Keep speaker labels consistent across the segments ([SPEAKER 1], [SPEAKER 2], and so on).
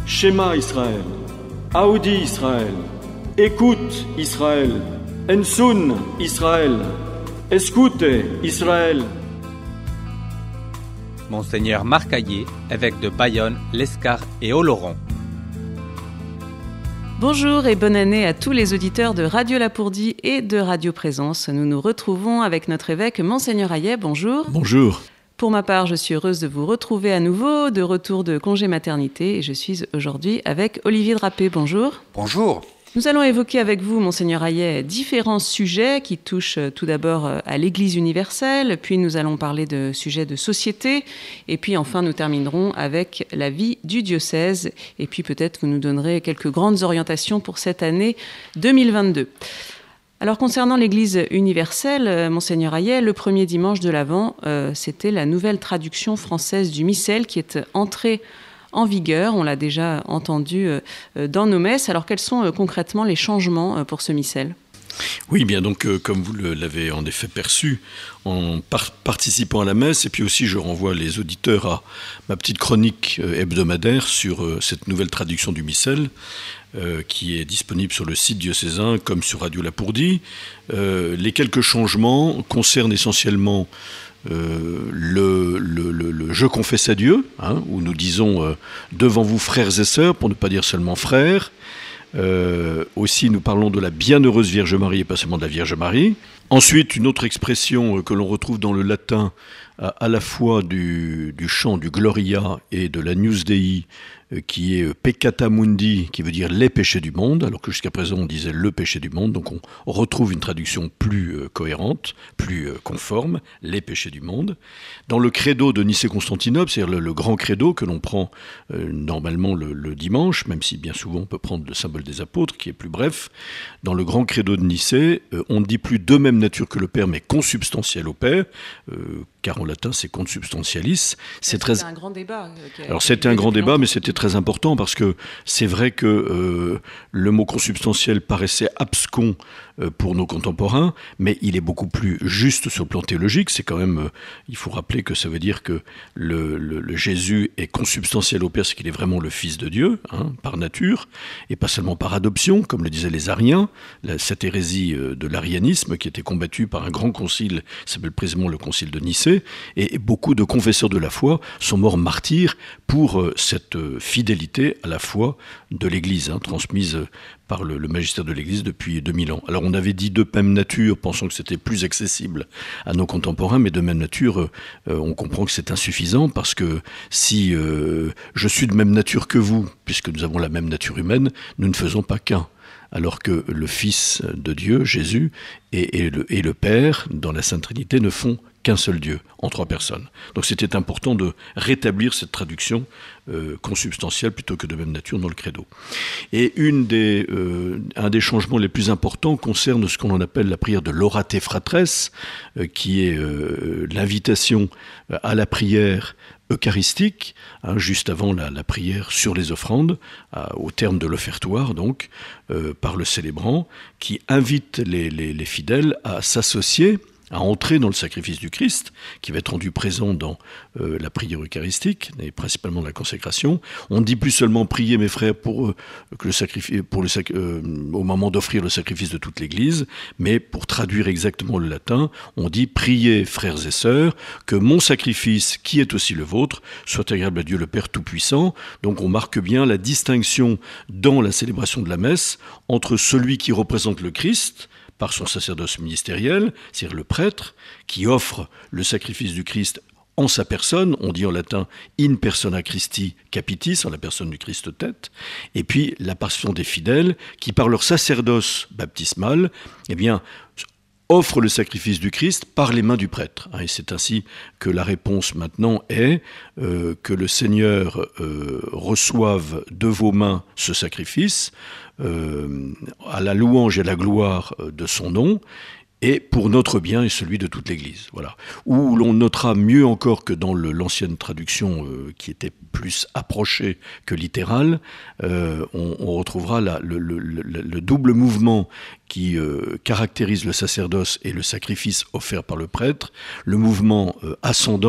[SPEAKER 1] Shema Israël, Audi Israël, écoute Israël, Ensun Israël, escute Israël.
[SPEAKER 2] Monseigneur Marc Hayet, évêque de Bayonne, l'Escar et Oloron.
[SPEAKER 3] Bonjour et bonne année à tous les auditeurs de Radio Lapourdie et de Radio Présence. Nous nous retrouvons avec notre évêque Monseigneur Hayet. Bonjour.
[SPEAKER 1] Bonjour.
[SPEAKER 3] Pour ma part, je suis heureuse de vous retrouver à nouveau, de retour de congé maternité, et je suis aujourd'hui avec Olivier Drapé. Bonjour.
[SPEAKER 4] Bonjour.
[SPEAKER 3] Nous allons évoquer avec vous, Monseigneur Hayet, différents sujets qui touchent tout d'abord à l'Église universelle, puis nous allons parler de sujets de société, et puis enfin nous terminerons avec la vie du diocèse, et puis peut-être vous nous donnerez quelques grandes orientations pour cette année 2022. Alors concernant l'Église universelle, Monseigneur Hayet, le premier dimanche de l'Avent, c'était la nouvelle traduction française du missel qui est entrée en vigueur. On l'a déjà entendu dans nos messes. Alors quels sont concrètement les changements pour ce missel ?
[SPEAKER 1] Oui, bien donc comme vous l'avez en effet perçu en participant à la messe, et puis aussi je renvoie les auditeurs à ma petite chronique hebdomadaire sur cette nouvelle traduction du missel qui est disponible sur le site diocésain comme sur Radio Lapourdie. Les quelques changements concernent essentiellement le je confesse à Dieu, où nous disons devant vous frères et sœurs, pour ne pas dire seulement frères. Aussi nous parlons de la bienheureuse Vierge Marie et pas seulement de la Vierge Marie. Ensuite, une autre expression que l'on retrouve dans le latin à la fois du chant du Gloria et de l'Agnus Dei, qui est peccata mundi, qui veut dire les péchés du monde, alors que jusqu'à présent on disait le péché du monde, donc on retrouve une traduction plus cohérente, plus conforme, les péchés du monde. Dans le credo de Nicée-Constantinople, c'est-à-dire le grand credo que l'on prend normalement le dimanche, même si bien souvent on peut prendre le symbole des apôtres, qui est plus bref, dans le grand credo de Nicée, on ne dit plus de même nature que le Père, mais consubstantiel au Père, car en latin c'est consubstantialis.
[SPEAKER 3] C'était un grand débat.
[SPEAKER 1] Alors c'était un grand débat, mais c'était très important parce que c'est vrai que le mot consubstantiel paraissait abscon pour nos contemporains, mais il est beaucoup plus juste sur le plan théologique. C'est quand même, il faut rappeler que ça veut dire que le Jésus est consubstantiel au Père, c'est qu'il est vraiment le Fils de Dieu, par nature, et pas seulement par adoption, comme le disaient les Ariens, cette hérésie de l'arianisme qui était combattue par un grand concile, qui s'appelle précisément le concile de Nicée, et beaucoup de confesseurs de la foi sont morts martyrs pour cette fidélité à la foi de l'Église, transmise par le magistère de l'Église depuis 2000 ans. Alors on avait dit de même nature, pensant que c'était plus accessible à nos contemporains, mais de même nature, on comprend que c'est insuffisant, parce que si je suis de même nature que vous, puisque nous avons la même nature humaine, nous ne faisons pas qu'un. Alors que le Fils de Dieu, Jésus, et le Père, dans la Sainte Trinité, ne font qu'un seul Dieu, en trois personnes. Donc c'était important de rétablir cette traduction consubstantielle plutôt que de même nature dans le credo. Et un des changements les plus importants concerne ce qu'on appelle la prière de l'orate fratres, qui est l'invitation à la prière eucharistique, juste avant la prière sur les offrandes, au terme de l'offertoire, donc, par le célébrant, qui invite les fidèles à s'associer, à entrer dans le sacrifice du Christ, qui va être rendu présent dans la prière eucharistique, et principalement la consécration. On ne dit plus seulement prier, mes frères, au moment d'offrir le sacrifice de toute l'Église, mais pour traduire exactement le latin, on dit priez, frères et sœurs, que mon sacrifice, qui est aussi le vôtre, soit agréable à Dieu le Père Tout-Puissant. Donc on marque bien la distinction dans la célébration de la messe entre celui qui représente le Christ, par son sacerdoce ministériel, c'est-à-dire le prêtre, qui offre le sacrifice du Christ en sa personne, on dit en latin in persona Christi capitis, en la personne du Christ tête, et puis la passion des fidèles, qui par leur sacerdoce baptismal, offre le sacrifice du Christ par les mains du prêtre. Et c'est ainsi que la réponse maintenant est que le Seigneur reçoive de vos mains ce sacrifice, à la louange et à la gloire de son nom, et pour notre bien et celui de toute l'Église. Voilà. Où l'on notera mieux encore que dans l'ancienne traduction qui était plus approchée que littérale, on retrouvera le double mouvement qui caractérise le sacerdoce et le sacrifice offert par le prêtre, le mouvement ascendant,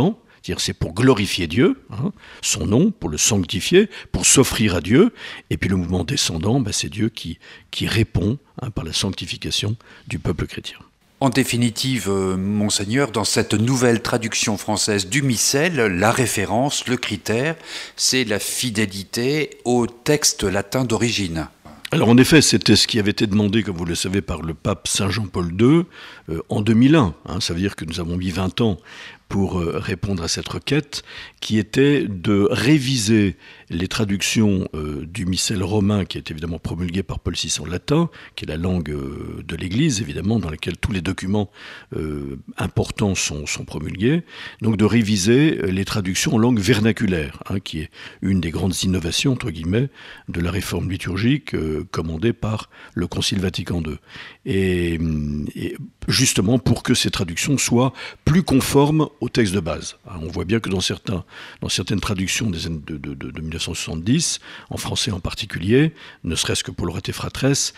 [SPEAKER 1] c'est-à-dire c'est pour glorifier Dieu, son nom, pour le sanctifier, pour s'offrir à Dieu, et puis le mouvement descendant, c'est Dieu qui répond par la sanctification du peuple chrétien.
[SPEAKER 4] En définitive, Monseigneur, dans cette nouvelle traduction française du missel, la référence, le critère, c'est la fidélité au texte latin d'origine.
[SPEAKER 1] Alors en effet, c'était ce qui avait été demandé, comme vous le savez, par le pape Saint Jean-Paul II en 2001. Ça veut dire que nous avons mis 20 ans pour répondre à cette requête, qui était de réviser les traductions du missel romain, qui est évidemment promulgué par Paul VI en latin, qui est la langue de l'Église, évidemment, dans laquelle tous les documents importants sont promulgués. Donc de réviser les traductions en langue vernaculaire, qui est une des grandes innovations, entre guillemets, de la réforme liturgique commandée par le Concile Vatican II. Et justement pour que ces traductions soient plus conformes au texte de base. On voit bien que dans certaines traductions des années de 1970, en français en particulier, ne serait-ce que pour l'Orate Fratres,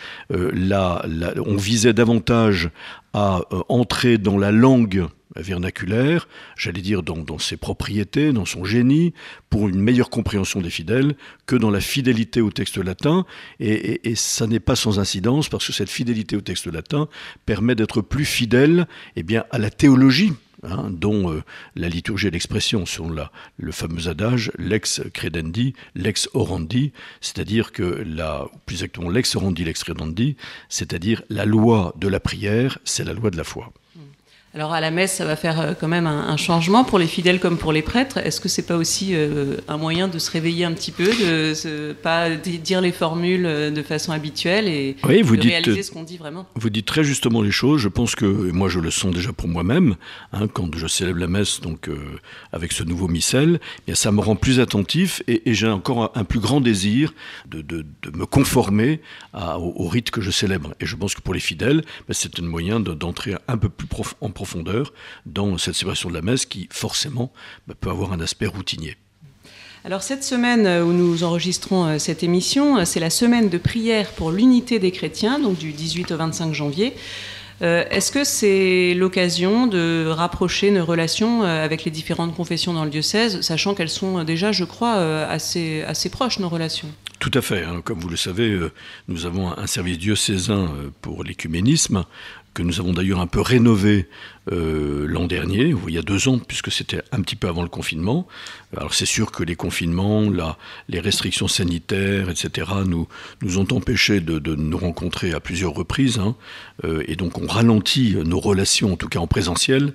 [SPEAKER 1] on visait davantage à entrer dans la langue vernaculaire, j'allais dire dans ses propriétés, dans son génie, pour une meilleure compréhension des fidèles, que dans la fidélité au texte latin. Et ça n'est pas sans incidence, parce que cette fidélité au texte latin permet d'être plus fidèle à la théologie, dont la liturgie est l'expression, selon le fameux adage lex credendi, lex orandi, c'est-à-dire que plus exactement lex orandi, lex credendi, c'est-à-dire la loi de la prière, c'est la loi de la foi.
[SPEAKER 3] Alors à la messe, ça va faire quand même un changement pour les fidèles comme pour les prêtres. Est-ce que c'est pas aussi un moyen de se réveiller un petit peu, de pas dire les formules de façon habituelle et de réaliser ce qu'on dit vraiment?
[SPEAKER 1] Vous dites très justement les choses. Je pense que, moi je le sens déjà pour moi-même, quand je célèbre la messe donc avec ce nouveau missel, ça me rend plus attentif et j'ai encore un plus grand désir de me conformer au rite que je célèbre. Et je pense que pour les fidèles, c'est un moyen d'entrer un peu plus en profondeur dans cette célébration de la messe qui, forcément, peut avoir un aspect routinier.
[SPEAKER 3] Alors cette semaine où nous enregistrons cette émission, c'est la semaine de prière pour l'unité des chrétiens, donc du 18 au 25 janvier. Est-ce que c'est l'occasion de rapprocher nos relations avec les différentes confessions dans le diocèse, sachant qu'elles sont déjà, je crois, assez proches, nos relations?
[SPEAKER 1] Tout à fait. Comme vous le savez, nous avons un service diocésain pour l'écuménisme, que nous avons d'ailleurs un peu rénové l'an dernier, il y a 2 ans, puisque c'était un petit peu avant le confinement. Alors c'est sûr que les confinements, les restrictions sanitaires, etc., nous ont empêchés de nous rencontrer à plusieurs reprises, et donc on ralentit nos relations, en tout cas en présentiel.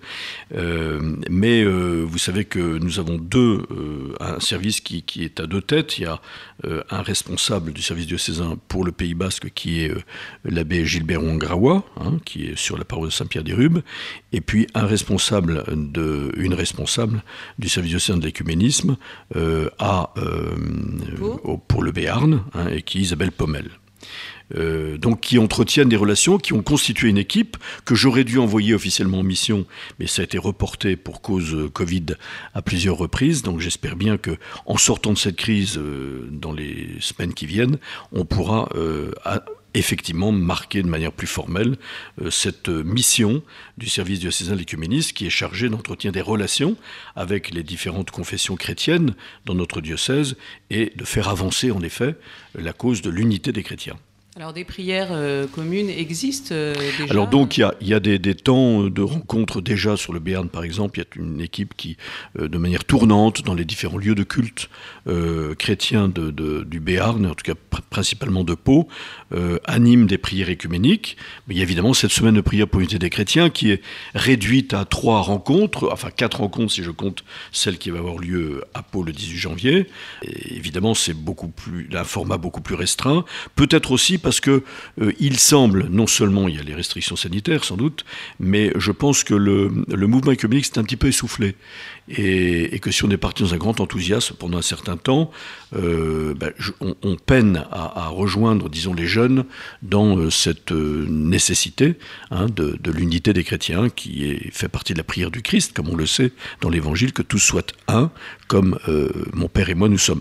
[SPEAKER 1] Mais vous savez que nous avons un service qui est à 2 têtes. Il y a un responsable du service diocésain pour le Pays Basque, qui est l'abbé Gilbert Ongrawa, qui est sur la paroisse de Saint-Pierre-des-Rubes, et puis une responsable du service diocésain de l'écuménisme pour le Béarn, et qui est Isabelle Pommel. Donc qui entretiennent des relations, qui ont constitué une équipe que j'aurais dû envoyer officiellement en mission, mais ça a été reporté pour cause Covid à plusieurs reprises. Donc j'espère bien qu'en sortant de cette crise dans les semaines qui viennent, on pourra effectivement marquer de manière plus formelle cette mission du service diocésain de l'écuménisme qui est chargé d'entretenir des relations avec les différentes confessions chrétiennes dans notre diocèse et de faire avancer en effet la cause de l'unité des chrétiens.
[SPEAKER 3] Alors des prières communes existent déjà?
[SPEAKER 1] Alors donc il y a des temps de rencontres déjà sur le Béarn par exemple. Il y a une équipe qui, de manière tournante dans les différents lieux de culte chrétiens du Béarn, en tout cas principalement de Pau, anime des prières écuméniques. Mais il y a évidemment cette semaine de prière pour l'unité des chrétiens qui est réduite à 3 rencontres, enfin 4 rencontres si je compte celle qui va avoir lieu à Pau le 18 janvier. Et évidemment c'est un format beaucoup plus restreint. Peut-être aussi parce que il semble, non seulement il y a les restrictions sanitaires sans doute, mais je pense que le mouvement œcuménique s'est un petit peu essoufflé. Et que si on est parti dans un grand enthousiasme pendant un certain temps, on peine à rejoindre, disons, les jeunes dans cette nécessité de l'unité des chrétiens qui fait partie de la prière du Christ, comme on le sait dans l'Évangile, que tous soient un, comme mon Père et moi nous sommes un.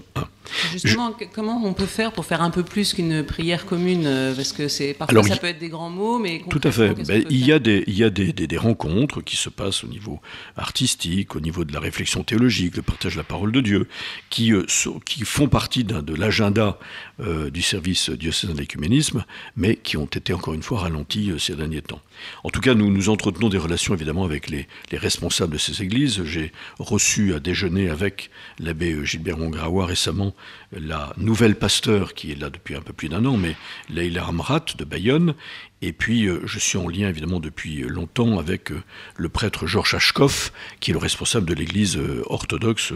[SPEAKER 3] Justement, comment on peut faire pour faire un peu plus qu'une prière commune? Parce que parfois ça peut être des grands mots, mais
[SPEAKER 1] tout à fait. Il y a des rencontres qui se passent au niveau artistique, au niveau de la réflexion théologique, le partage de la parole de Dieu, qui font partie de l'agenda du service diocésain de l'écuménisme, mais qui ont été encore une fois ralentis ces derniers temps. En tout cas, nous entretenons des relations évidemment avec les responsables de ces églises. J'ai reçu à déjeuner avec l'abbé Gilbert Mongraois récemment la nouvelle pasteur qui est là depuis un peu plus d'1 an, mais Leïla Amrat de Bayonne. Et puis, je suis en lien, évidemment, depuis longtemps avec le prêtre Georges Hachkov, qui est le responsable de l'église orthodoxe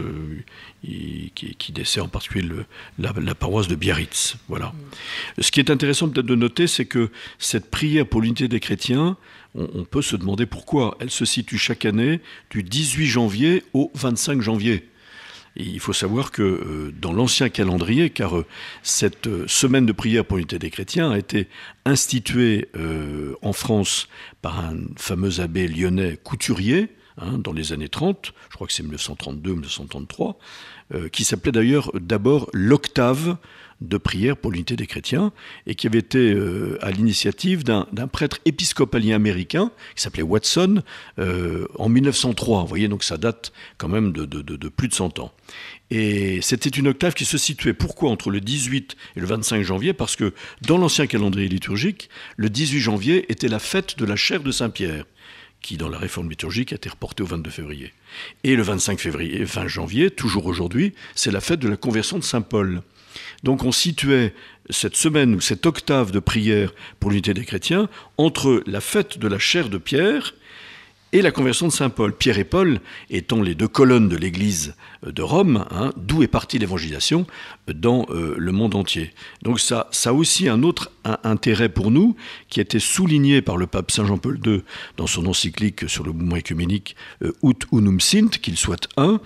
[SPEAKER 1] qui dessert en particulier la paroisse de Biarritz. Voilà. Ce qui est intéressant peut-être de noter, c'est que cette prière pour l'unité des chrétiens, on peut se demander pourquoi. Elle se situe chaque année du 18 janvier au 25 janvier. Et il faut savoir que dans l'ancien calendrier, car cette semaine de prière pour l'unité des chrétiens a été instituée en France par un fameux abbé lyonnais couturier, dans les années 30, je crois que c'est 1932 ou 1933, qui s'appelait d'ailleurs d'abord l'octave de prière pour l'unité des chrétiens, et qui avait été à l'initiative d'un prêtre épiscopalien américain, qui s'appelait Watson, en 1903. Vous voyez, donc ça date quand même de plus de 100 ans. Et c'était une octave qui se situait, pourquoi, entre le 18 et le 25 janvier? Parce que dans l'ancien calendrier liturgique, le 18 janvier était la fête de la chaire de Saint-Pierre, qui, dans la réforme liturgique, a été reportée au 22 février. Et le 25 janvier, toujours aujourd'hui, c'est la fête de la conversion de Saint-Paul. Donc on situait cette semaine ou cette octave de prière pour l'unité des chrétiens entre la fête de la chaire de Pierre et la conversion de Saint Paul. Pierre et Paul étant les 2 colonnes de l'église de Rome, d'où est partie l'évangélisation dans le monde entier. Donc ça a aussi un autre intérêt pour nous, qui a été souligné par le pape Saint Jean-Paul II dans son encyclique sur le mouvement œcuménique Ut Unum Sint, qu'il soit un,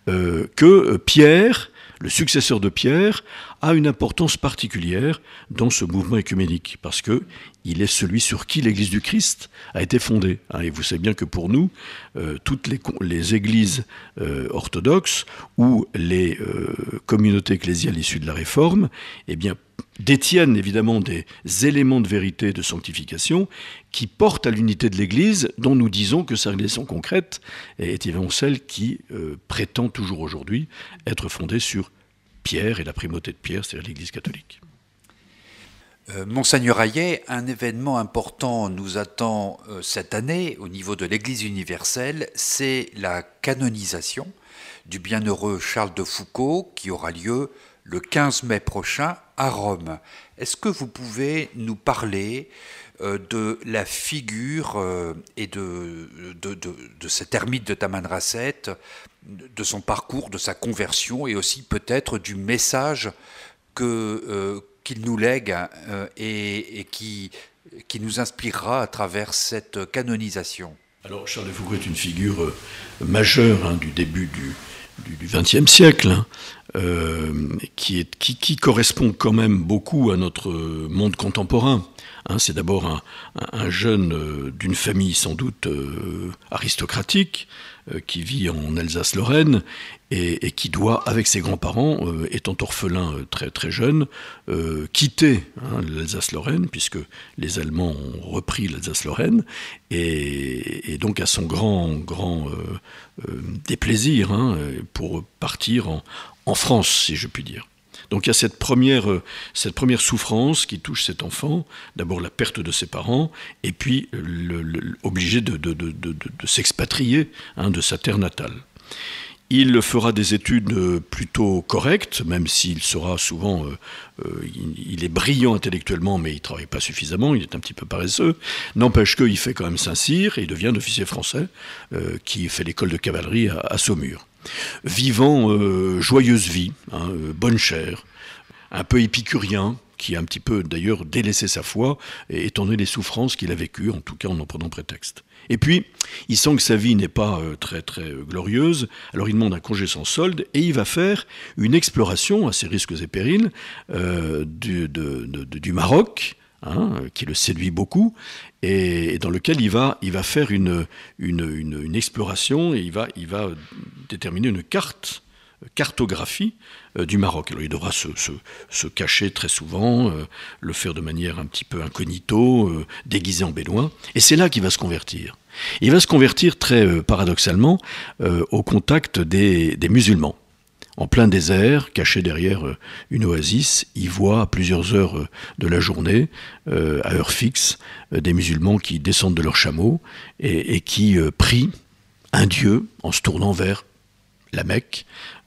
[SPEAKER 1] que Pierre, le successeur de Pierre, a une importance particulière dans ce mouvement œcuménique, parce qu'il est celui sur qui l'Église du Christ a été fondée. Et vous savez bien que pour nous, toutes les églises orthodoxes ou les communautés ecclésiales issues de la Réforme, eh bien, détiennent évidemment des éléments de vérité, de sanctification, qui portent à l'unité de l'Église, dont nous disons que sa réalisation concrète est évidemment celle qui prétend toujours aujourd'hui être fondée sur Pierre et la primauté de Pierre, c'est-à-dire l'Église catholique.
[SPEAKER 4] Monseigneur Hayet, un événement important nous attend cette année au niveau de l'Église universelle, c'est la canonisation du bienheureux Charles de Foucauld qui aura lieu le 15 mai prochain à Rome. Est-ce que vous pouvez nous parler de la figure et de cet ermite de Tamanrasset, de son parcours, de sa conversion et aussi peut-être du message qu'il nous lègue et qui nous inspirera à travers cette canonisation?
[SPEAKER 1] Alors Charles de Foucauld est une figure majeure du début du XXe siècle, qui correspond quand même beaucoup à notre monde contemporain. C'est d'abord un jeune d'une famille sans doute aristocratique, qui vit en Alsace-Lorraine et qui doit, avec ses grands-parents, étant orphelin très très jeune, quitter l'Alsace-Lorraine, puisque les Allemands ont repris l'Alsace-Lorraine, et donc à son grand déplaisir, pour partir en France, si je puis dire. Donc il y a cette première souffrance qui touche cet enfant, d'abord la perte de ses parents, et puis obligé de s'expatrier de sa terre natale. Il fera des études plutôt correctes, même s'il sera souvent... il est brillant intellectuellement, mais il ne travaille pas suffisamment, il est un petit peu paresseux. N'empêche qu'il fait quand même Saint-Cyr, et il devient un officier français qui fait l'école de cavalerie à Saumur. Vivant joyeuse vie, bonne chère, un peu épicurien, qui a un petit peu d'ailleurs délaissé sa foi, étant donné les souffrances qu'il a vécues, en tout cas en prenant prétexte. Et puis, il sent que sa vie n'est pas très très glorieuse, alors il demande un congé sans solde, et il va faire une exploration, à ses risques et périls, du Maroc, qui le séduit beaucoup, et dans lequel il va faire une exploration, et il va déterminer une carte cartographie du Maroc. Alors il devra se cacher très souvent, le faire de manière un petit peu incognito, déguisé en bédouin, et c'est là qu'il va se convertir. Il va se convertir très paradoxalement au contact des musulmans. En plein désert, caché derrière une oasis, il voit à plusieurs heures de la journée, à heure fixe, des musulmans qui descendent de leurs chameaux et qui prient un dieu en se tournant vers la Mecque,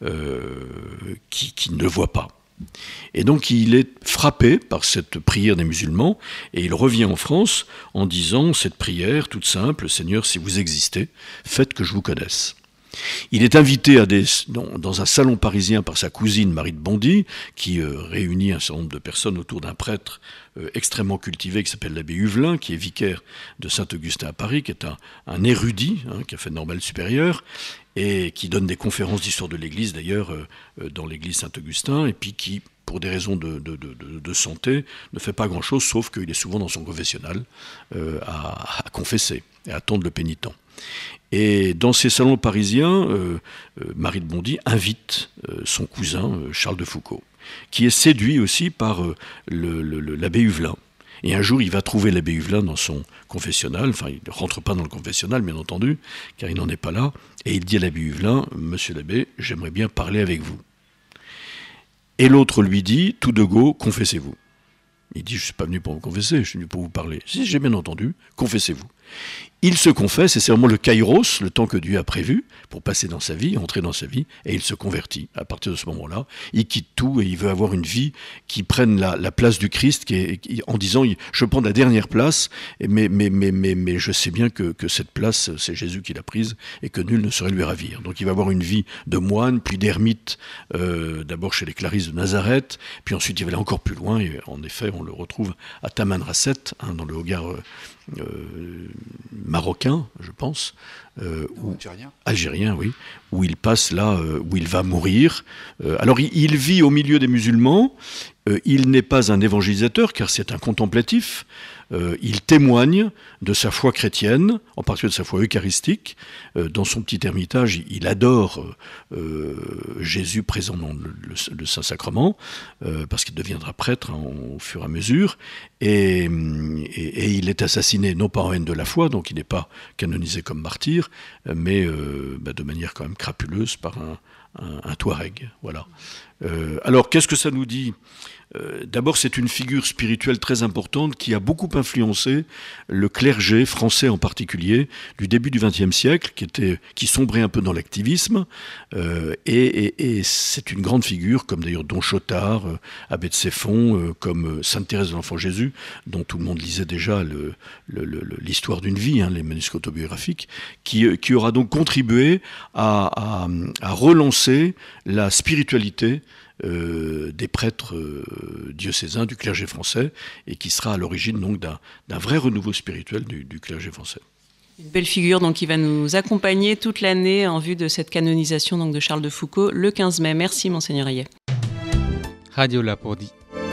[SPEAKER 1] qui ne le voit pas. Et donc il est frappé par cette prière des musulmans et il revient en France en disant cette prière toute simple: Seigneur, si vous existez, faites que je vous connaisse. Il est invité dans un salon parisien par sa cousine Marie de Bondy, qui réunit un certain nombre de personnes autour d'un prêtre extrêmement cultivé qui s'appelle l'abbé Huvelin, qui est vicaire de Saint-Augustin à Paris, qui est un érudit, qui a fait normale supérieure, et qui donne des conférences d'histoire de l'Église, d'ailleurs, dans l'Église Saint-Augustin, et puis qui, pour des raisons de santé, ne fait pas grand-chose, sauf qu'il est souvent dans son confessionnal à confesser et à attendre le pénitent. Et dans ces salons parisiens, Marie de Bondy invite son cousin Charles de Foucauld, qui est séduit aussi par l'abbé Huvelin. Et un jour, il va trouver l'abbé Huvelin dans son confessionnal, enfin, il ne rentre pas dans le confessionnal, bien entendu, car il n'en est pas là, et il dit à l'abbé Huvelin: Monsieur l'abbé, j'aimerais bien parler avec vous. Et l'autre lui dit, tout de go, confessez-vous. Il dit: je ne suis pas venu pour me confesser, je suis venu pour vous parler. Si, j'ai bien entendu, confessez-vous. Il se confesse, et c'est vraiment le kairos, le temps que Dieu a prévu, pour passer dans sa vie, entrer dans sa vie, et il se convertit. À partir de ce moment-là, il quitte tout et il veut avoir une vie qui prenne la place du Christ, en disant: je prends la dernière place, mais je sais bien que cette place, c'est Jésus qui l'a prise, et que nul ne saurait lui ravir. Donc il va avoir une vie de moine, puis d'ermite, d'abord chez les Clarisses de Nazareth, puis ensuite il va aller encore plus loin, et en effet, on le retrouve à Tamanrasset, dans le Hogar marocain, je pense, algérien, oui, où il passe là, où il va mourir. Alors il vit au milieu des musulmans, il n'est pas un évangélisateur, car c'est un contemplatif. Il témoigne de sa foi chrétienne, en particulier de sa foi eucharistique. Dans son petit ermitage, il adore Jésus présent dans le Saint-Sacrement, parce qu'il deviendra prêtre au fur et à mesure. Et il est assassiné, non pas en haine de la foi, donc il n'est pas canonisé comme martyr, mais de manière quand même crapuleuse par un Touareg. Voilà. Alors, qu'est-ce que ça nous dit ? D'abord, c'est une figure spirituelle très importante qui a beaucoup influencé le clergé français en particulier du début du XXe siècle, qui sombrait un peu dans l'activisme, et c'est une grande figure, comme d'ailleurs Don Chotard, Abbé de Séphon, comme Sainte Thérèse de l'Enfant Jésus, dont tout le monde lisait déjà l'histoire d'une vie, les manuscrits autobiographiques, qui aura donc contribué à relancer la spiritualité des prêtres diocésains, du clergé français, et qui sera à l'origine donc d'un vrai renouveau spirituel du clergé français.
[SPEAKER 3] Une belle figure donc, qui va nous accompagner toute l'année en vue de cette canonisation donc, de Charles de Foucauld le 15 mai. Merci Monseigneur Hayet.
[SPEAKER 2] Radio Lapordi.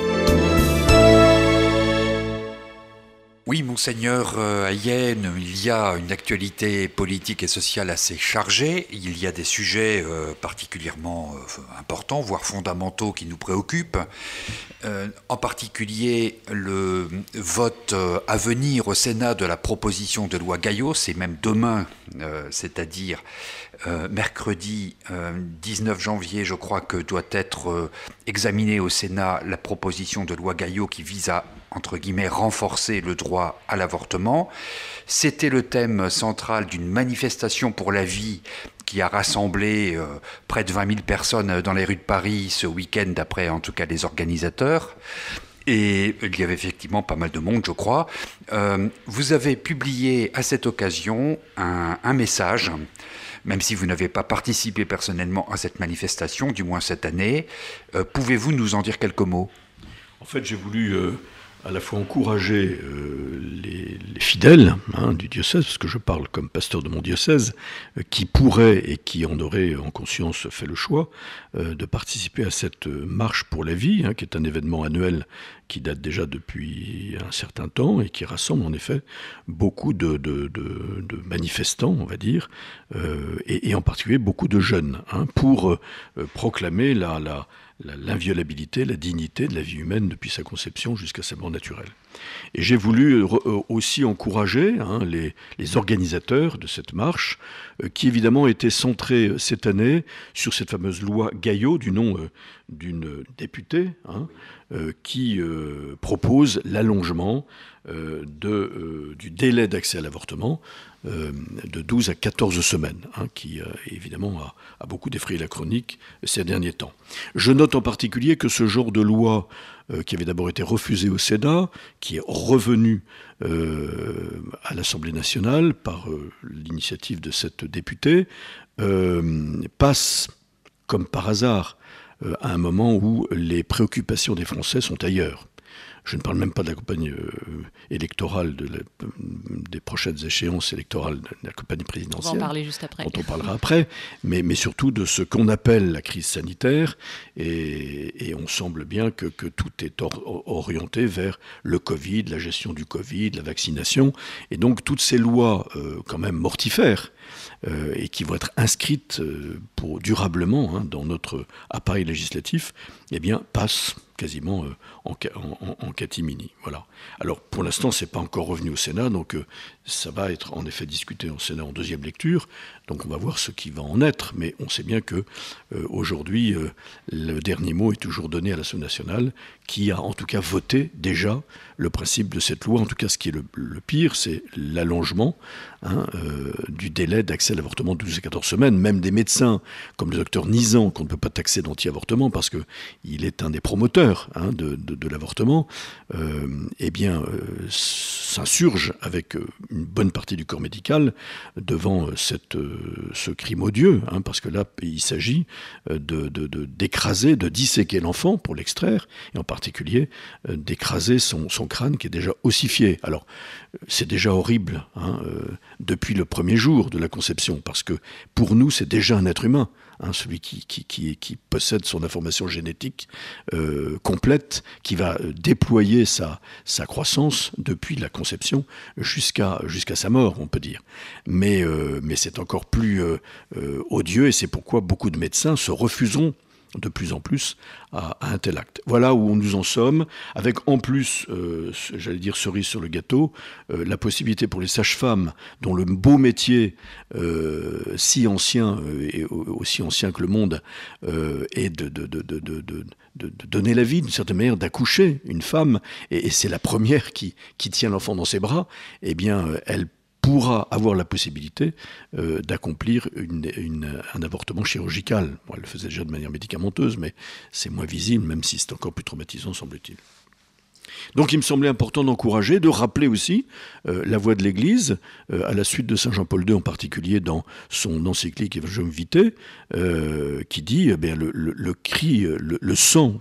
[SPEAKER 4] Oui, Monseigneur Hayet, il y a une actualité politique et sociale assez chargée. Il y a des sujets particulièrement importants, voire fondamentaux, qui nous préoccupent. En particulier, le vote à venir au Sénat de la proposition de loi Gaillot, c'est même demain, c'est-à-dire mercredi 19 janvier, je crois que doit être examinée au Sénat la proposition de loi Gaillot qui vise à, entre guillemets, renforcer le droit à l'avortement. C'était le thème central d'une manifestation pour la vie qui a rassemblé près de 20 000 personnes dans les rues de Paris ce week-end, d'après en tout cas les organisateurs. Et il y avait effectivement pas mal de monde, je crois. Vous avez publié à cette occasion un message, même si vous n'avez pas participé personnellement à cette manifestation, du moins cette année. Pouvez-vous nous en dire quelques mots ?
[SPEAKER 1] En fait, j'ai voulu à la fois encourager les fidèles du diocèse, parce que je parle comme pasteur de mon diocèse, qui pourraient et qui en auraient en conscience fait le choix de participer à cette marche pour la vie, qui est un événement annuel qui date déjà depuis un certain temps et qui rassemble en effet beaucoup de manifestants, on va dire, et en particulier beaucoup de jeunes, pour proclamer l'inviolabilité, la dignité de la vie humaine depuis sa conception jusqu'à sa mort naturelle. Et j'ai voulu aussi encourager les organisateurs de cette marche, qui évidemment étaient centrés cette année sur cette fameuse loi Gaillot, du nom d'une députée, qui propose l'allongement du délai d'accès à l'avortement de 12 à 14 semaines, qui évidemment a beaucoup défrayé la chronique ces derniers temps. Je note en particulier que ce genre de loi, qui avait d'abord été refusée au Sénat, qui est revenu à l'Assemblée nationale par l'initiative de cette députée, passe comme par hasard à un moment où les préoccupations des Français sont ailleurs. Je ne parle même pas de la campagne électorale, des prochaines échéances électorales de la campagne présidentielle.
[SPEAKER 3] On va en parler juste après.
[SPEAKER 1] Dont on parlera après, mais surtout de ce qu'on appelle la crise sanitaire. Et on semble bien que tout est orienté vers le Covid, la gestion du Covid, la vaccination. Et donc toutes ces lois quand même mortifères, et qui vont être inscrites durablement dans notre appareil législatif, eh bien, passent quasiment en catimini. Voilà. Alors, pour l'instant, c'est pas encore revenu au Sénat, donc ça va être en effet discuté au Sénat en deuxième lecture, donc on va voir ce qui va en être, mais on sait bien que aujourd'hui, le dernier mot est toujours donné à l'Assemblée nationale, qui a en tout cas voté déjà le principe de cette loi. En tout cas, ce qui est le pire, c'est l'allongement du délai d'accès à l'avortement de 12 à 14 semaines. Même des médecins, comme le docteur Nizan, qu'on ne peut pas taxer d'anti-avortement parce qu'il est un des promoteurs de l'avortement, s'insurge avec une bonne partie du corps médical devant ce crime odieux, parce que là, il s'agit d'écraser, de disséquer l'enfant pour l'extraire, et en particulier d'écraser son crâne qui est déjà ossifié. Alors, c'est déjà horrible depuis le premier jour de la conception, parce que pour nous, c'est déjà un être humain. Celui qui possède son information génétique complète, qui va déployer sa croissance depuis la conception jusqu'à sa mort, on peut dire. Mais c'est encore plus odieux, et c'est pourquoi beaucoup de médecins se refuseront de plus en plus à un tel acte. Voilà où nous en sommes, avec en plus, j'allais dire cerise sur le gâteau, la possibilité pour les sages-femmes, dont le beau métier si ancien, et aussi ancien que le monde, est de donner la vie, d'une certaine manière, d'accoucher une femme, et c'est la première qui tient l'enfant dans ses bras, eh bien, elle pourra avoir la possibilité d'accomplir un avortement chirurgical. Bon, elle le faisait déjà de manière médicamenteuse, mais c'est moins visible, même si c'est encore plus traumatisant, semble-t-il. Donc il me semblait important d'encourager, de rappeler aussi la voix de l'Église, à la suite de Saint Jean-Paul II en particulier, dans son encyclique Evangelium Vitae, qui dit le sang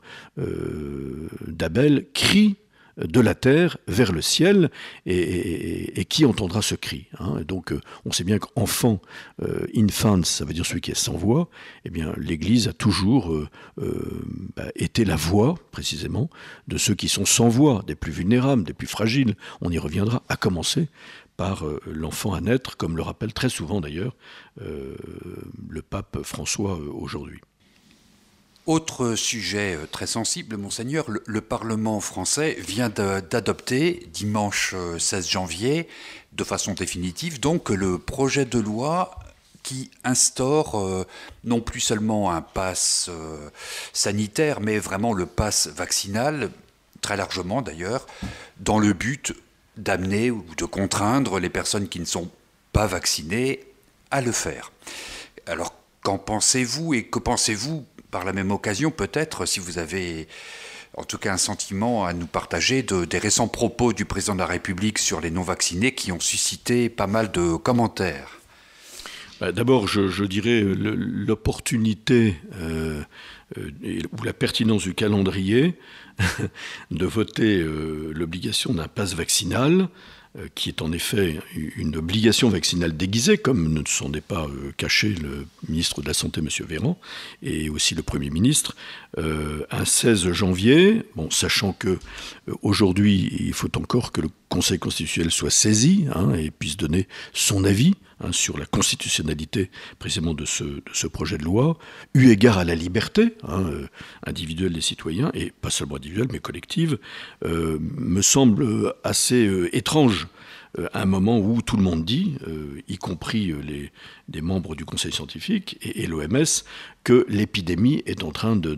[SPEAKER 1] d'Abel crie de la terre vers le ciel, et qui entendra ce cri, Donc on sait bien qu'enfant, infans, ça veut dire celui qui est sans voix. Eh bien, l'Église a toujours été la voix, précisément, de ceux qui sont sans voix, des plus vulnérables, des plus fragiles. On y reviendra, à commencer par l'enfant à naître, comme le rappelle très souvent d'ailleurs le pape François aujourd'hui.
[SPEAKER 4] Autre sujet très sensible, Monseigneur, le Parlement français vient d'adopter, dimanche 16 janvier, de façon définitive, donc le projet de loi qui instaure non plus seulement un pass sanitaire, mais vraiment le pass vaccinal, très largement d'ailleurs, dans le but d'amener ou de contraindre les personnes qui ne sont pas vaccinées à le faire. Alors, qu'en pensez-vous, et que pensez-vous par la même occasion, peut-être, si vous avez en tout cas un sentiment à nous partager des récents propos du président de la République sur les non-vaccinés qui ont suscité pas mal de commentaires?
[SPEAKER 1] D'abord, je dirais l'opportunité ou la pertinence du calendrier de voter l'obligation d'un pass vaccinal, qui est en effet une obligation vaccinale déguisée, comme ne s'en est pas caché le ministre de la Santé, M. Véran, et aussi le Premier ministre, un 16 janvier, sachant que aujourd'hui, il faut encore que le Conseil constitutionnel soit saisi et puisse donner son avis sur la constitutionnalité précisément de ce projet de loi, eu égard à la liberté individuelle des citoyens, et pas seulement individuelle mais collective, me semble assez étrange à un moment où tout le monde dit, y compris des membres du Conseil scientifique et l'OMS, que l'épidémie est en train de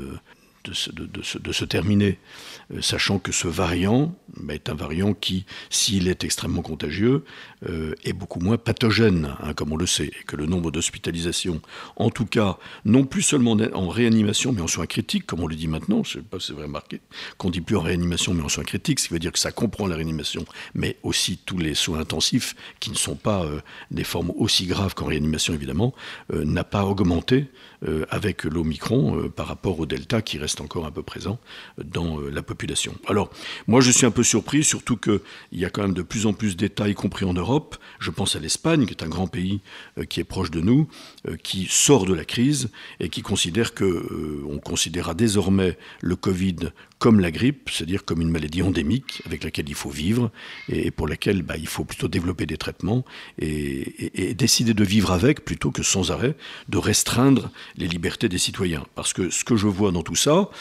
[SPEAKER 1] se terminer, sachant que ce variant est un variant qui, s'il est extrêmement contagieux, est beaucoup moins pathogène, comme on le sait, et que le nombre d'hospitalisations, en tout cas, non plus seulement en réanimation, mais en soins critiques, comme on le dit maintenant, je ne sais pas si vous avez remarqué, qu'on ne dit plus en réanimation, mais en soins critiques, ce qui veut dire que ça comprend la réanimation, mais aussi tous les soins intensifs, qui ne sont pas des formes aussi graves qu'en réanimation, évidemment, n'a pas augmenté avec l'Omicron par rapport au Delta, qui reste encore un peu présent dans la population. Alors, moi je suis un peu surpris, surtout qu'il y a quand même de plus en plus d'États, y compris en Europe, je pense à l'Espagne, qui est un grand pays qui est proche de nous, qui sort de la crise et qui considère on considérera désormais le Covid comme la grippe, c'est-à-dire comme une maladie endémique avec laquelle il faut vivre et pour laquelle il faut plutôt développer des traitements et décider de vivre avec plutôt que sans arrêt de restreindre les libertés des citoyens. Parce que ce que je vois dans tout ça,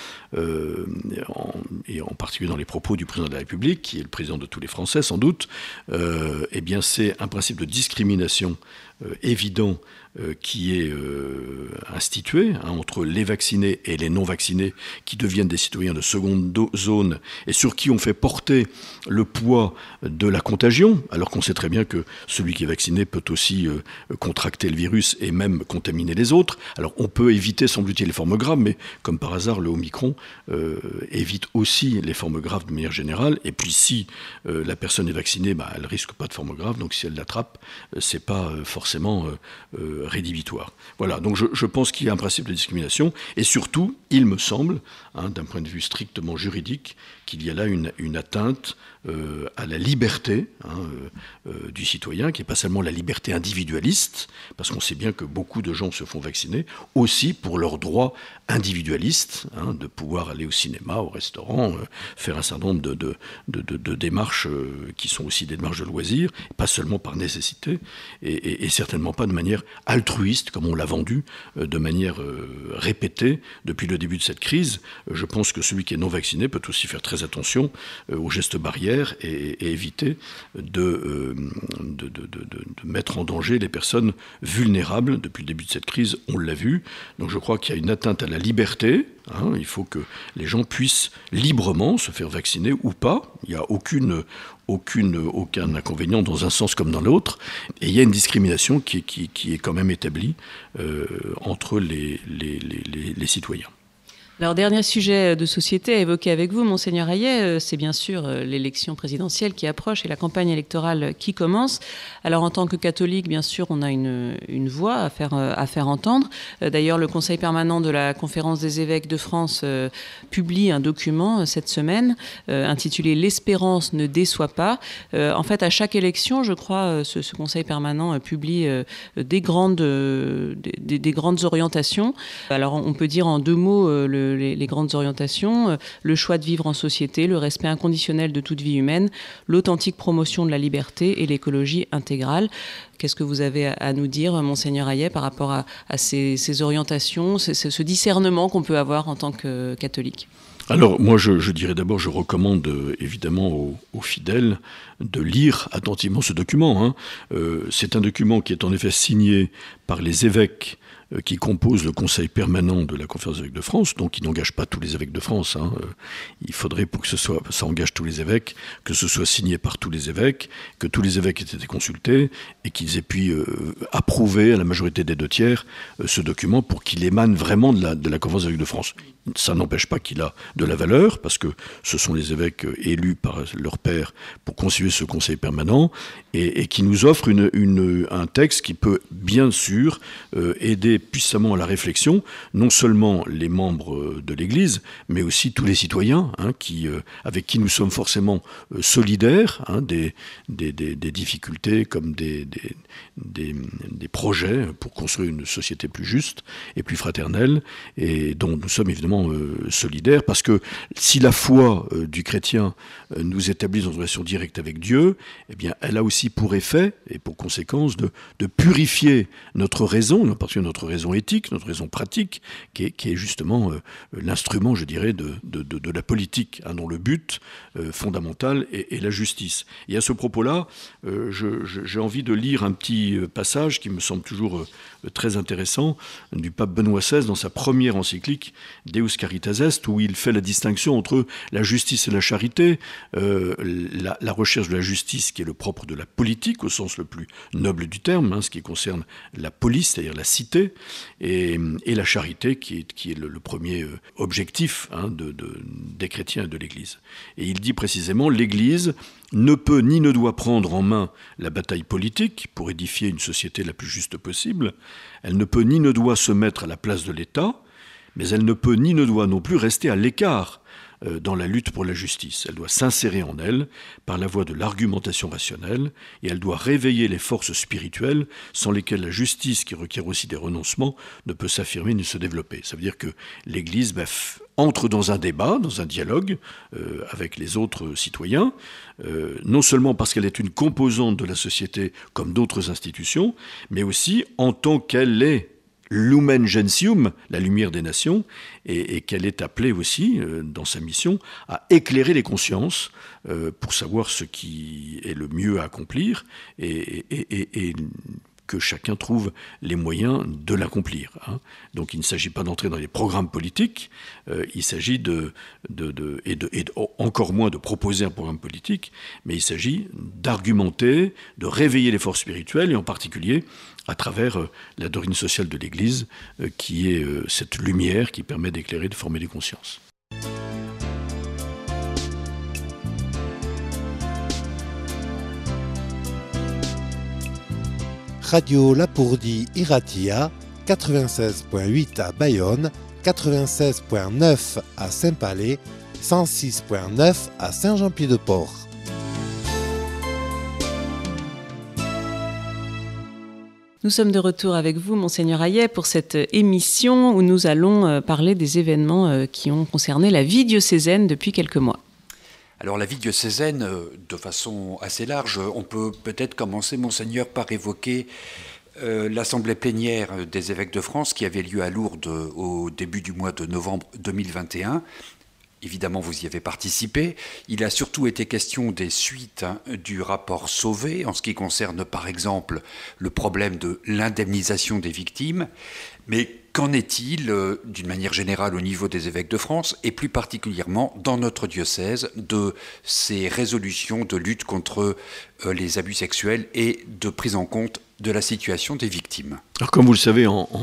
[SPEAKER 1] et en particulier dans les propos du président de la République, qui est le président de tous les Français sans doute, c'est un principe de discrimination évident qui est institué entre les vaccinés et les non-vaccinés qui deviennent des citoyens de seconde zone et sur qui on fait porter le poids de la contagion, alors qu'on sait très bien que celui qui est vacciné peut aussi contracter le virus et même contaminer les autres. Alors on peut éviter, semble-t-il, les formes graves, mais comme par hasard, le Omicron évite aussi les formes graves de manière générale. Et puis si la personne est vaccinée, elle risque pas de formes graves, donc si elle l'attrape, c'est pas forcément rédhibitoire. Voilà, donc je pense qu'il y a un principe de discrimination, et surtout, il me semble, d'un point de vue strictement juridique, qu'il y a là une atteinte à la liberté du citoyen, qui n'est pas seulement la liberté individualiste, parce qu'on sait bien que beaucoup de gens se font vacciner, aussi pour leurs droits individualistes, de pouvoir aller au cinéma, au restaurant, faire un certain nombre de démarches qui sont aussi des démarches de loisirs, pas seulement par nécessité, et certainement pas de manière altruiste, comme on l'a vendu de manière répétée depuis le début de cette crise. Je pense que celui qui est non vacciné peut aussi faire très attention aux gestes barrières et éviter de mettre en danger les personnes vulnérables. Depuis le début de cette crise, on l'a vu. Donc je crois qu'il y a une atteinte à la liberté. Il faut que les gens puissent librement se faire vacciner ou pas. Il n'y a aucun inconvénient dans un sens comme dans l'autre. Et il y a une discrimination qui est quand même établie entre les citoyens.
[SPEAKER 3] Alors, dernier sujet de société à évoquer avec vous, Monseigneur Hayet, c'est bien sûr l'élection présidentielle qui approche et la campagne électorale qui commence. Alors, en tant que catholique, bien sûr, on a une voix à faire entendre. D'ailleurs, le Conseil permanent de la Conférence des évêques de France publie un document cette semaine intitulé « L'espérance ne déçoit pas ». En fait, à chaque élection, je crois, ce Conseil permanent publie des grandes orientations. Alors, on peut dire en deux mots les grandes orientations, le choix de vivre en société, le respect inconditionnel de toute vie humaine, l'authentique promotion de la liberté et l'écologie intégrale. Qu'est-ce que vous avez à nous dire, Monseigneur Hayet, par rapport à ces orientations, ce discernement qu'on peut avoir en tant que catholique ?
[SPEAKER 1] Alors, moi, je dirais d'abord, je recommande évidemment aux fidèles de lire attentivement ce document. C'est un document qui est en effet signé par les évêques qui composent le Conseil permanent de la Conférence des évêques de France, donc qui n'engage pas tous les évêques de France. Il faudrait, pour que ça engage tous les évêques, que ce soit signé par tous les évêques, que tous les évêques aient été consultés et qu'ils aient pu approuver à la majorité des 2/3 ce document pour qu'il émane vraiment de la Conférence des évêques de France. Ça n'empêche pas qu'il a de la valeur, parce que ce sont les évêques élus par leur père pour constituer ce conseil permanent, et qui nous offre un texte qui peut bien sûr aider puissamment à la réflexion, non seulement les membres de l'Église, mais aussi tous les citoyens, avec qui nous sommes forcément solidaires, des difficultés comme des projets pour construire une société plus juste et plus fraternelle, et dont nous sommes évidemment solidaires, parce que si la foi du chrétien nous établit dans une relation directe avec Dieu, eh bien, elle a aussi pour effet et pour conséquence de purifier notre raison, en particulier notre raison éthique, notre raison pratique, qui est justement l'instrument, je dirais, de la politique, dont le but fondamental est la justice. Et à ce propos-là, j'ai envie de lire un petit passage qui me semble toujours très intéressant du pape Benoît XVI dans sa première encyclique Deus Caritas Est, où il fait la distinction entre la justice et la charité, la recherche de la justice qui est le propre de la politique au sens le plus noble du terme, ce qui concerne la police, c'est-à-dire la cité, et la charité qui est le premier objectif des chrétiens et de l'Église. Et il dit précisément: l'Église ne peut ni ne doit prendre en main la bataille politique pour édifier une société la plus juste possible. Elle ne peut ni ne doit se mettre à la place de l'État, mais elle ne peut ni ne doit non plus rester à l'écart dans la lutte pour la justice. Elle doit s'insérer en elle par la voie de l'argumentation rationnelle, et elle doit réveiller les forces spirituelles sans lesquelles la justice, qui requiert aussi des renoncements, ne peut s'affirmer ni se développer. Ça veut dire que l'Église entre dans un débat, dans un dialogue avec les autres citoyens, non seulement parce qu'elle est une composante de la société comme d'autres institutions, mais aussi en tant qu'elle est Lumen Gentium, la lumière des nations, et qu'elle est appelée aussi, dans sa mission, à éclairer les consciences pour savoir ce qui est le mieux à accomplir, et que chacun trouve les moyens de l'accomplir. Donc il ne s'agit pas d'entrer dans les programmes politiques, il s'agit encore moins de proposer un programme politique, mais il s'agit d'argumenter, de réveiller les forces spirituelles, et en particulier à travers la doctrine sociale de l'Église, qui est cette lumière qui permet d'éclairer, de former les consciences.
[SPEAKER 5] Radio Lapourdie Iratia, 96.8 à Bayonne, 96.9 à Saint-Palais, 106.9 à Saint-Jean-Pied-de-Port.
[SPEAKER 3] Nous sommes de retour avec vous, Monseigneur Hayet, pour cette émission où nous allons parler des événements qui ont concerné la vie diocésaine depuis quelques mois.
[SPEAKER 4] Alors la vie diocésaine, de façon assez large, on peut peut-être commencer, Monseigneur, par évoquer l'assemblée plénière des évêques de France qui avait lieu à Lourdes au début du mois de novembre 2021. Évidemment, vous y avez participé. Il a surtout été question des suites du rapport Sauvé, en ce qui concerne par exemple le problème de l'indemnisation des victimes. Mais qu'en est-il, d'une manière générale, au niveau des évêques de France, et plus particulièrement dans notre diocèse, de ces résolutions de lutte contre les abus sexuels et de prise en compte de la situation des victimes?
[SPEAKER 1] Alors, comme vous le savez,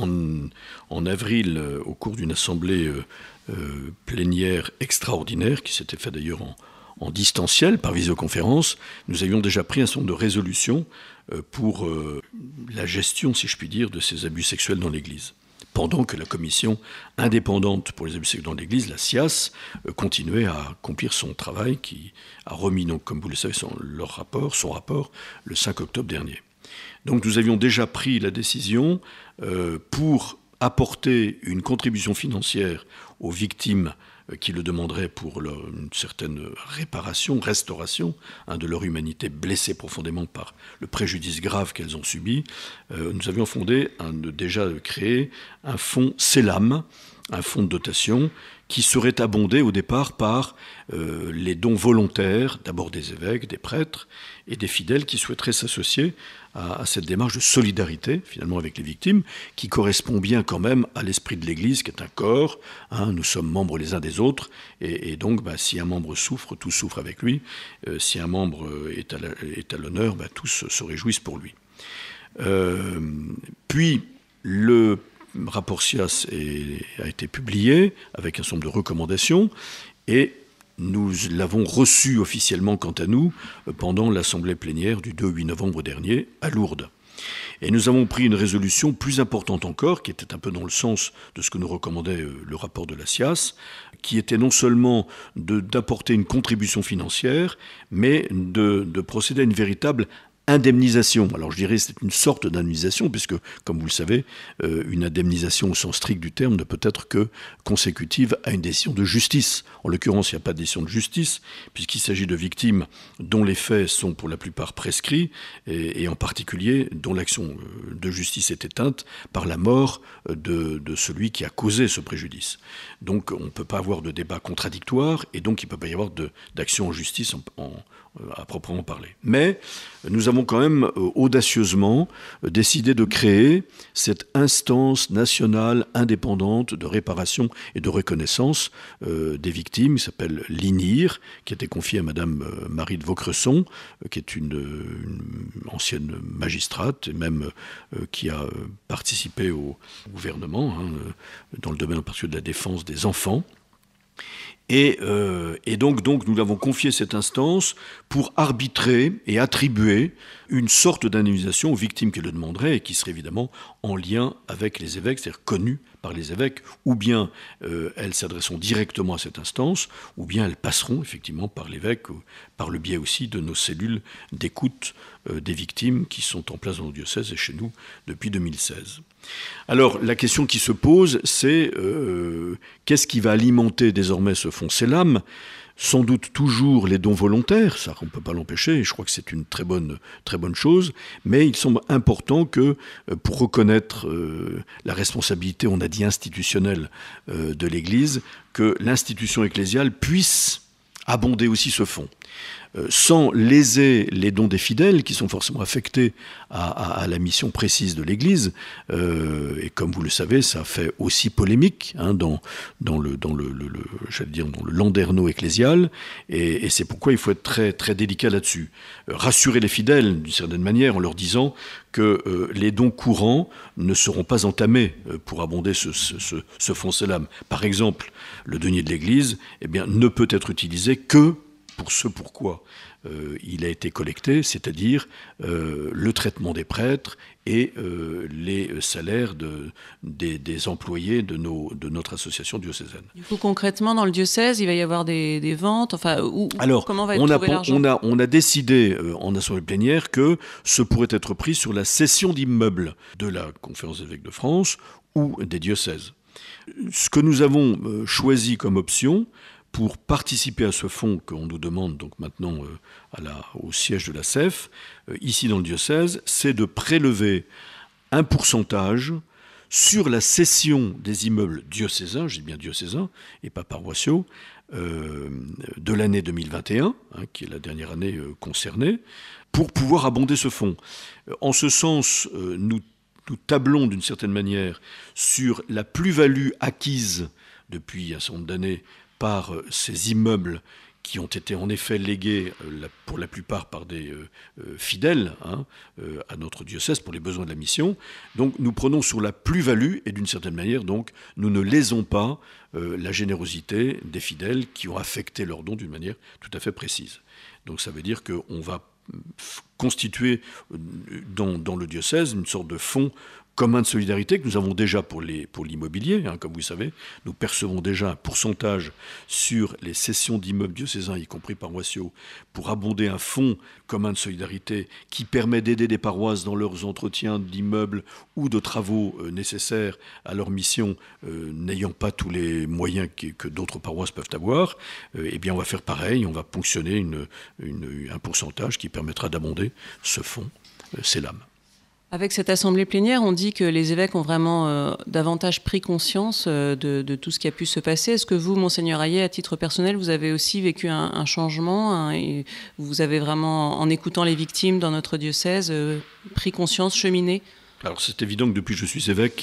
[SPEAKER 1] en avril, au cours d'une assemblée plénière extraordinaire, qui s'était fait d'ailleurs en distanciel, par visioconférence, nous avions déjà pris un certain nombre de résolutions pour la gestion, si je puis dire, de ces abus sexuels dans l'Église. Pendant que la commission indépendante pour les abus sexuels dans l'Église, la CIAS, continuait à accomplir son travail, qui a remis, donc, comme vous le savez, son rapport le 5 octobre dernier. Donc nous avions déjà pris la décision pour apporter une contribution financière aux victimes qui le demanderaient pour une certaine réparation, restauration de leur humanité blessée profondément par le préjudice grave qu'elles ont subi. Nous avions déjà créé un fonds CELAM, un fonds de dotation qui serait abondé au départ par les dons volontaires, d'abord des évêques, des prêtres et des fidèles qui souhaiteraient s'associer à cette démarche de solidarité, finalement, avec les victimes, qui correspond bien quand même à l'esprit de l'Église, qui est un corps. Nous sommes membres les uns des autres, et donc, si un membre souffre, tous souffrent avec lui. Si un membre est à l'honneur, tous se réjouissent pour lui. Puis, le rapport SIAS a été publié avec un certain nombre de recommandations et nous l'avons reçu officiellement, quant à nous, pendant l'assemblée plénière du 2 au 8 novembre dernier à Lourdes. Et nous avons pris une résolution plus importante encore, qui était un peu dans le sens de ce que nous recommandait le rapport de la SIAS, qui était non seulement d'apporter une contribution financière, mais de procéder à une véritable indemnisation. Alors je dirais c'est une sorte d'indemnisation, puisque, comme vous le savez, une indemnisation au sens strict du terme ne peut être que consécutive à une décision de justice. En l'occurrence, il n'y a pas de décision de justice, puisqu'il s'agit de victimes dont les faits sont pour la plupart prescrits, et en particulier dont l'action de justice est éteinte par la mort de celui qui a causé ce préjudice. Donc on ne peut pas avoir de débat contradictoire, et donc il ne peut pas y avoir d'action en justice à proprement parler. Mais nous avons quand même audacieusement décidé de créer cette instance nationale indépendante de réparation et de reconnaissance des victimes, qui s'appelle l'INIR, qui a été confiée à Madame Marie de Vaucresson, qui est une ancienne magistrate, et même qui a participé au gouvernement, dans le domaine en particulier de la défense des enfants. Et donc nous avons confié cette instance pour arbitrer et attribuer une sorte d'indemnisation aux victimes qui le demanderaient et qui serait évidemment en lien avec les évêques, c'est-à-dire connues par les évêques, ou bien elles s'adresseront directement à cette instance, ou bien elles passeront effectivement par l'évêque, par le biais aussi de nos cellules d'écoute des victimes qui sont en place dans le diocèse et chez nous depuis 2016. Alors la question qui se pose, c'est qu'est-ce qui va alimenter désormais ce fonds CELAM ? Sans doute toujours les dons volontaires, ça on ne peut pas l'empêcher, et je crois que c'est une très bonne chose, mais il semble important que pour reconnaître la responsabilité, on a dit institutionnelle, de l'Église, que l'institution ecclésiale puisse abonder aussi ce fonds. Sans léser les dons des fidèles qui sont forcément affectés à la mission précise de l'Église, et comme vous le savez, ça fait aussi polémique dans le landerneau ecclésial, et c'est pourquoi il faut être très, très délicat là-dessus. Rassurer les fidèles d'une certaine manière en leur disant que les dons courants ne seront pas entamés pour abonder ce fonds CELAM. Par exemple, le denier de l'Église ne peut être utilisé que pour ce pourquoi il a été collecté, c'est-à-dire le traitement des prêtres et les salaires des employés de notre association diocésaine.
[SPEAKER 3] Du coup, concrètement, dans le diocèse, il va y avoir des ventes, comment va être trouvé l'argent ?
[SPEAKER 1] On a décidé en assemblée plénière que ce pourrait être pris sur la cession d'immeubles de la Conférence des évêques de France ou des diocèses. Ce que nous avons choisi comme option, pour participer à ce fonds qu'on nous demande donc maintenant au siège de la CEF, ici dans le diocèse, c'est de prélever un pourcentage sur la cession des immeubles diocésains, je dis bien diocésains et pas paroissiaux, de l'année 2021, qui est la dernière année concernée, pour pouvoir abonder ce fonds. En ce sens, nous tablons d'une certaine manière sur la plus-value acquise depuis un certain nombre d'années par ces immeubles qui ont été en effet légués pour la plupart par des fidèles à notre diocèse pour les besoins de la mission. Donc nous prenons sur la plus-value et d'une certaine manière donc nous ne lésons pas la générosité des fidèles qui ont affecté leurs dons d'une manière tout à fait précise. Donc ça veut dire qu'on va constituer dans le diocèse une sorte de fonds commun de solidarité que nous avons déjà pour l'immobilier. Comme vous savez, nous percevons déjà un pourcentage sur les cessions d'immeubles diocésains, y compris paroissiaux, pour abonder un fonds commun de solidarité qui permet d'aider des paroisses dans leurs entretiens d'immeubles ou de travaux nécessaires à leur mission, n'ayant pas tous les moyens que d'autres paroisses peuvent avoir. Eh bien, on va faire pareil, on va ponctionner un pourcentage qui permettra d'abonder ce fonds CELAM.
[SPEAKER 3] Avec cette assemblée plénière, on dit que les évêques ont vraiment davantage pris conscience de tout ce qui a pu se passer. Est-ce que vous, Monseigneur Hayet, à titre personnel, vous avez aussi vécu un changement et vous avez vraiment, en écoutant les victimes dans notre diocèse, pris conscience, cheminé ?
[SPEAKER 1] Alors c'est évident que depuis que je suis évêque,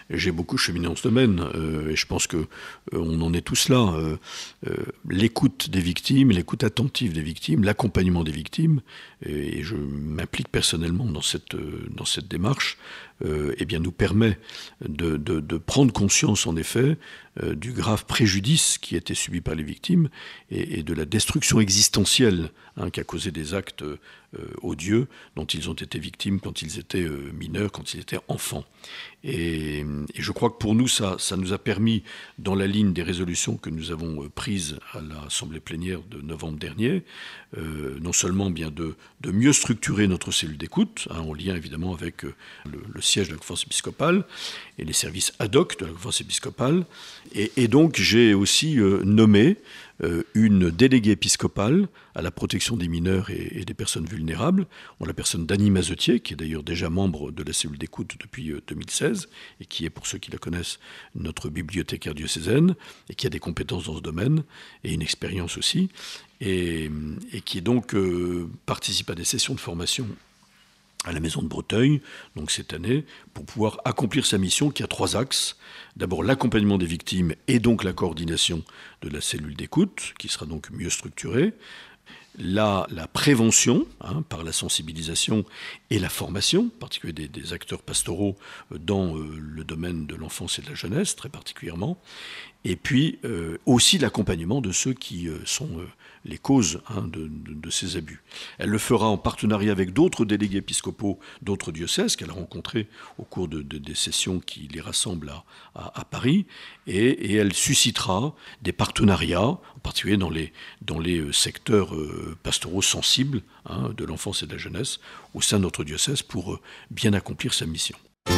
[SPEAKER 1] j'ai beaucoup cheminé dans ce domaine, et je pense que on en est tous là. L'écoute des victimes, l'écoute attentive des victimes, l'accompagnement des victimes, et je m'implique personnellement dans cette démarche, eh bien nous permet de prendre conscience en effet du grave préjudice qui a été subi par les victimes et de la destruction existentielle qu'a causé des actes odieux dont ils ont été victimes quand ils étaient mineurs, quand ils étaient enfants. Et je crois que pour nous, ça nous a permis, dans la ligne des résolutions que nous avons prises à l'Assemblée plénière de novembre dernier, non seulement bien de mieux structurer notre cellule d'écoute, en lien évidemment avec le siège de la conférence épiscopale et les services ad hoc de la conférence épiscopale. Et donc j'ai aussi nommé une déléguée épiscopale à la protection des mineurs et des personnes vulnérables, en la personne d'Annie Mazetier, qui est d'ailleurs déjà membre de la cellule d'écoute depuis 2016, et qui est, pour ceux qui la connaissent, notre bibliothécaire diocésaine, et qui a des compétences dans ce domaine, et une expérience aussi, et qui donc participe à des sessions de formation à la Maison de Breteuil, donc cette année, pour pouvoir accomplir sa mission qui a 3 axes. D'abord l'accompagnement des victimes et donc la coordination de la cellule d'écoute, qui sera donc mieux structurée. La prévention, par la sensibilisation et la formation, en particulier des acteurs pastoraux dans le domaine de l'enfance et de la jeunesse, très particulièrement. Et puis aussi l'accompagnement de ceux qui sont les causes de ces abus. Elle le fera en partenariat avec d'autres délégués épiscopaux d'autres diocèses qu'elle a rencontrés au cours des sessions qui les rassemblent à Paris, et elle suscitera des partenariats, en particulier dans les secteurs pastoraux sensibles de l'enfance et de la jeunesse au sein de notre diocèse pour bien accomplir sa mission.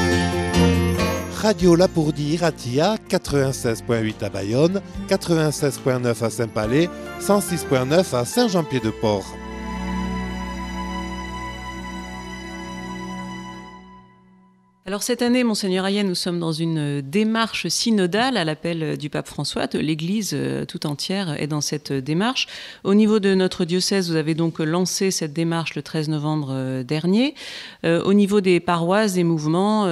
[SPEAKER 5] Radio Lapourdie Iratia, 96.8 à Bayonne, 96.9 à Saint-Palais, 106.9 à Saint-Jean-Pied-de-Port.
[SPEAKER 3] Alors cette année, Monseigneur Hayet, nous sommes dans une démarche synodale à l'appel du pape François. L'Église tout entière est dans cette démarche. Au niveau de notre diocèse, vous avez donc lancé cette démarche le 13 novembre dernier. Au niveau des paroisses, des mouvements,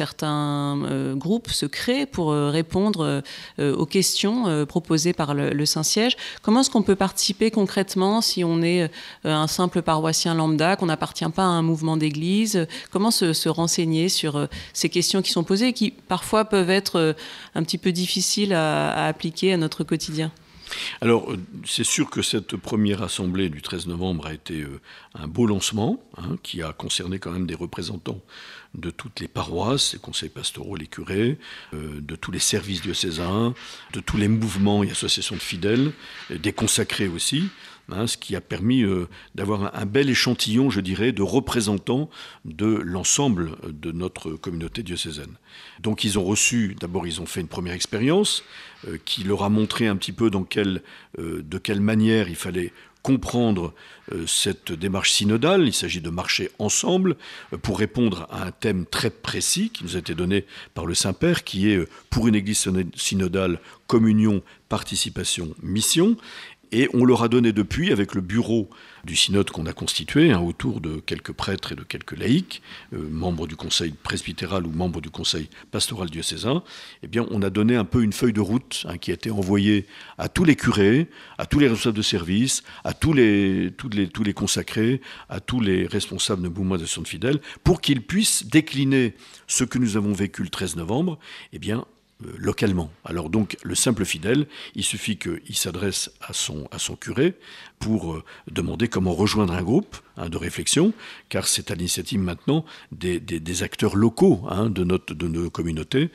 [SPEAKER 3] certains groupes se créent pour répondre aux questions proposées par le Saint-Siège. Comment est-ce qu'on peut participer concrètement si on est un simple paroissien lambda, qu'on n'appartient pas à un mouvement d'église? Comment se renseigner sur ces questions qui sont posées et qui parfois peuvent être un petit peu difficiles à appliquer à notre quotidien?
[SPEAKER 1] Alors, c'est sûr que cette première assemblée du 13 novembre a été un beau lancement, qui a concerné quand même des représentants de toutes les paroisses, les conseils pastoraux, les curés, de tous les services diocésains, de tous les mouvements et associations de fidèles, des consacrés aussi, ce qui a permis d'avoir un bel échantillon, je dirais, de représentants de l'ensemble de notre communauté diocésaine. Donc ils ont fait une première expérience qui leur a montré un petit peu de quelle manière il fallait comprendre cette démarche synodale. Il s'agit de marcher ensemble pour répondre à un thème très précis qui nous a été donné par le Saint-Père, qui est pour une église synodale, communion, participation, mission. Et on leur a donné depuis, avec le bureau du synode qu'on a constitué, autour de quelques prêtres et de quelques laïcs, membres du conseil presbytéral ou membres du conseil pastoral diocésain, eh bien, on a donné un peu une feuille de route qui a été envoyée à tous les curés, à tous les responsables de service, à tous les consacrés, à tous les responsables de mouvements d'association de fidèles, pour qu'ils puissent décliner ce que nous avons vécu le 13 novembre, eh bien, localement. Alors donc, le simple fidèle, il suffit qu'il s'adresse à son curé pour demander comment rejoindre un groupe de réflexion, car c'est à l'initiative maintenant des acteurs locaux de nos communautés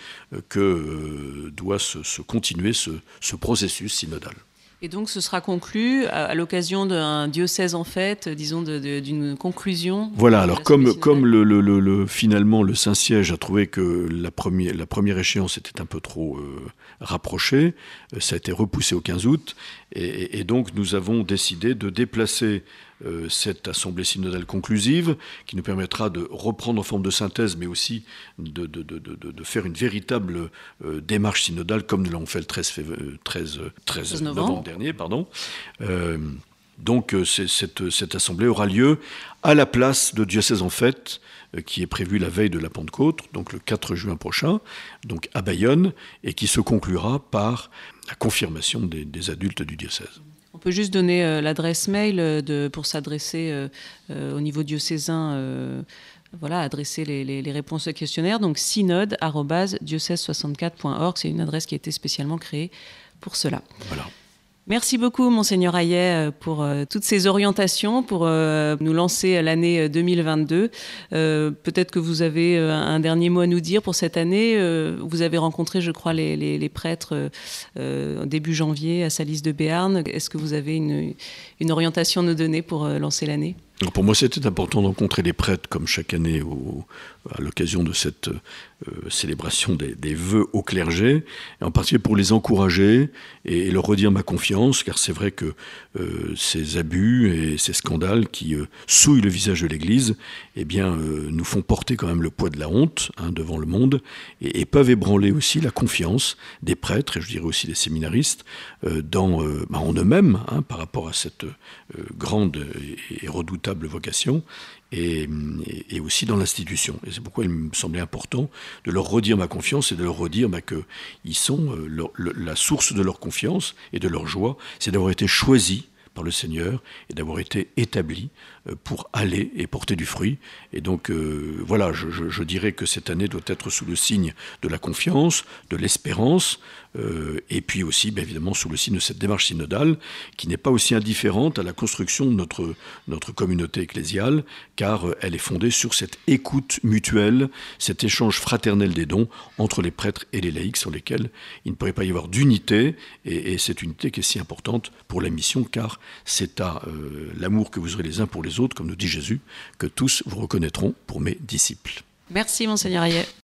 [SPEAKER 1] que doit se continuer ce processus synodal.
[SPEAKER 3] Et donc ce sera conclu à l'occasion d'un diocèse en fête, disons d'une conclusion.
[SPEAKER 1] Voilà, alors comme finalement le Saint-Siège a trouvé que la première échéance était un peu trop rapprochée, ça a été repoussé au 15 août, et donc nous avons décidé de déplacer cette assemblée synodale conclusive qui nous permettra de reprendre en forme de synthèse, mais aussi de faire une véritable démarche synodale comme nous l'avons fait le 13 novembre dernier. Donc cette assemblée aura lieu à la place de Diocèse en fête, qui est prévue la veille de la Pentecôte, donc le 4 juin prochain, donc à Bayonne, et qui se conclura par la confirmation des adultes du diocèse.
[SPEAKER 3] On peut juste donner l'adresse mail pour s'adresser au niveau diocésain, adresser les réponses au questionnaire. Donc synode@diocèse64.org, c'est une adresse qui a été spécialement créée pour cela.
[SPEAKER 1] Voilà.
[SPEAKER 3] Merci beaucoup, Monseigneur Hayet, pour toutes ces orientations, pour nous lancer l'année 2022. Peut-être que vous avez un dernier mot à nous dire pour cette année. Vous avez rencontré, je crois, les prêtres début janvier à Salis de Béarn. Est-ce que vous avez une orientation à nous donner pour lancer l'année ?
[SPEAKER 1] Alors pour moi, c'était important de rencontrer les prêtres, comme chaque année, à l'occasion de cette célébration des vœux au clergé, et en particulier pour les encourager et leur redire ma confiance, car c'est vrai que ces abus et ces scandales qui souillent le visage de l'Église, nous font porter quand même le poids de la honte devant le monde, et peuvent ébranler aussi la confiance des prêtres, et je dirais aussi des séminaristes, en eux-mêmes, par rapport à cette grande et redoutable vocation, et aussi dans l'institution. Et c'est pourquoi il me semblait important de leur redire ma confiance et de leur redire qu'ils sont la source de leur confiance et de leur joie, c'est d'avoir été choisis par le Seigneur et d'avoir été établis pour aller et porter du fruit. Et donc je dirais que cette année doit être sous le signe de la confiance, de l'espérance, et puis aussi évidemment sous le signe de cette démarche synodale qui n'est pas aussi indifférente à la construction de notre communauté ecclésiale, car elle est fondée sur cette écoute mutuelle, cet échange fraternel des dons entre les prêtres et les laïcs, sur lesquels il ne pourrait pas y avoir d'unité, et cette unité qui est si importante pour la mission, car c'est à l'amour que vous aurez les uns pour les autres, comme nous dit Jésus, que tous vous reconnaîtront pour mes disciples.
[SPEAKER 3] Merci, Monseigneur Hayet.